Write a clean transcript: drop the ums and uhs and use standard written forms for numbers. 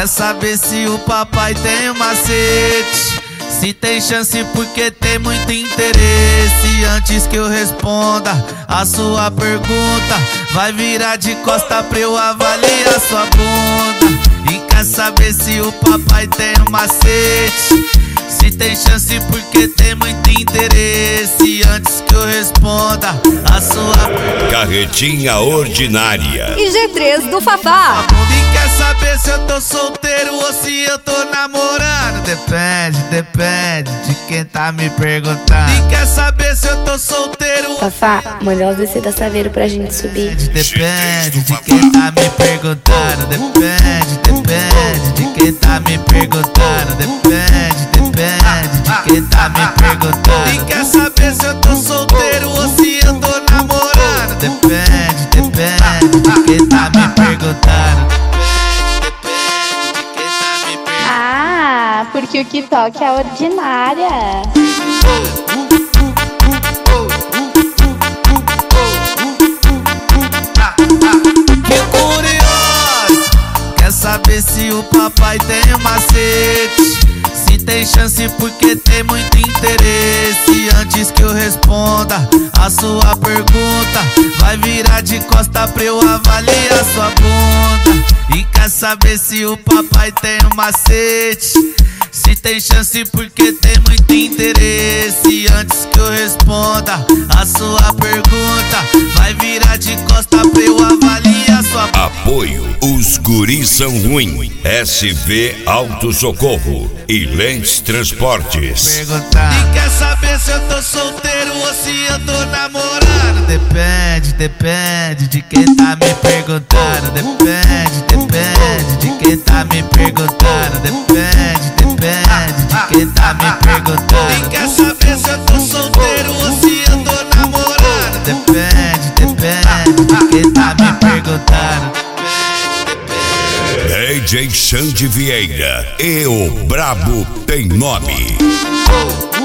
Quer saber se o papai tem um macete? Se tem chance porque tem muito interesse. Antes que eu responda a sua pergunta, vai virar de costa pra eu avaliar sua bunda. E quer saber se o papai tem um macete? Se tem chance porque tem muito interesse. Antes que eu responda a sua pergunta. Carretinha ordinária. E G3 do Fafá. E quer saber se eu tô solteiro ou se eu tô namorando? Depende de quem tá me perguntando. E quer saber se eu tô solteiro? Fafá, manda os DC da Saveiro pra gente subir. Depende de quem tá me perguntando. Depende de quem tá me perguntando. Depende de quem tá me perguntando. E quer saber se eu tô solteiro ou se eu tô namorando? Depende de quem tá me perguntando. Ah, porque o que toca é ordinária. Que curioso, quer saber se o papai tem um macete? Se tem chance porque tem muito interesse. Antes que eu responda a sua pergunta, vai virar de costa pra eu avaliar sua bunda. E quer saber se o papai tem um macete? Se tem chance porque tem muito interesse. Antes que eu responda a sua pergunta, vai virar de costa pra eu avaliar sua bunda. Apoio, os guris são ruim. SV Auto Socorro e Lentes Transportes. E quer saber se eu tô solteiro ou se eu tô namorando? Depende de quem tá me perguntando. Depende de quem tá me perguntando. Depende de quem tá me perguntando. E quer saber se eu tô solteiro ou se eu tô namorando? Depende de quem tá me perguntando. DJ Xande Vieira e o Brabo tem nome.